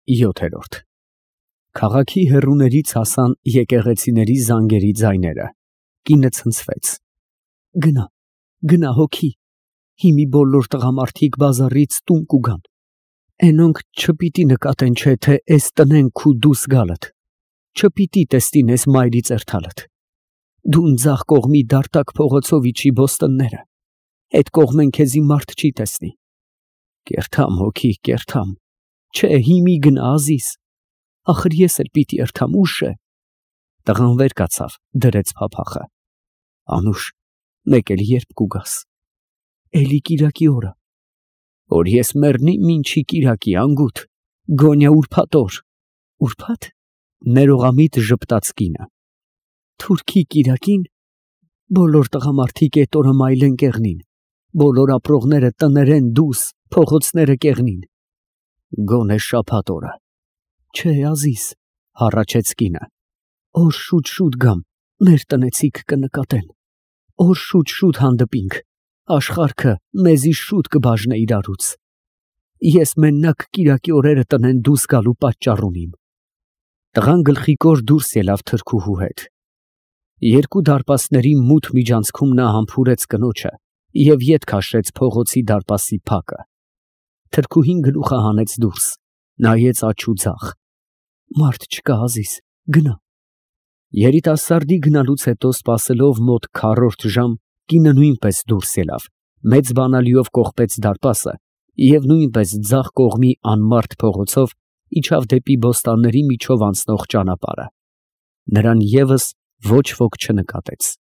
7 Քաղաքի հեռուներից հասան եկեղեցիների զանգերի ձայները։ Կինը ցնցվեց։ Գնա, գնա հոգի, հիմի բոլոր տղամարդիկ բազարից տուն կուգան։ Էնոնք չպիտի նկատեն, չէ, թե էս տնեն քու դուս գալդ, չպիտի տեսնին էս մայրի ծերթալդ։ Դու ձախ կողմի դարտակ փողոցով իջի բոստանները, այդ կողմեն քեզի մարդ չի տեսնի։ Կերթամ հոգի, կերթամ, չէ, հիմի գնա ազիս, ախր ես էլ պիտի երթամ, ուշ է։ Տղան վեր կացավ, դրեց փափախը։ Անուշ, մեկ էլ երբ կուգաս։ Էլի կիրակի օրը։ Որ ես մեռնի ինչի կիրակի, անգութ, գոնյա ուրբաթ օր։ Ուրբաթ։ Ներողամիտ ժպտաց կինը։ Թուրքի կիրակին բոլոր տղամարդիկ այդ օրը մայլեն կեղնին, բոլոր ապրողները տներեն դուս, փողոցները կեղնին։ Գոնե շաբաթ օրը։ Չէ, ազիս, հառաչեց կինը։ Օր շուտ գամ, մեր տնեցիք կնկատեն։ Օր շուտ հանդիպինք, աշխարհքը մեզի շուտ կբաժնե իրարուց։ Ես մենակ կիրակի օրերը տնեն դուս գալու պատճառ ունիմ։ Տղան գլխիկոր դուրս ելավ թրքուհու հետ։ Երկու դարպասների մութ միջանցքում նա համբուրեց կնոջը և ետ քաշեց փողոցի դարպասի փակը։ Թրքուհին գլուխը հանեց դուրս, նայեց աջ ու ձախ։ Մարդ չկա, ազիս, գնա։ Երիտասարդի գնալուց հետո սպասելով մոտ քառորդ ժամ, կինը նույնպես դուրս ելավ, մեծ բանալիով կողպեց դարպասը և նույնպես ձախ կողմի անմարդ փողոցով իջավ դեպի բոստանների միջով անցնող ճանապարհը։ Նրան ևս ոչ ոք չնկատեց։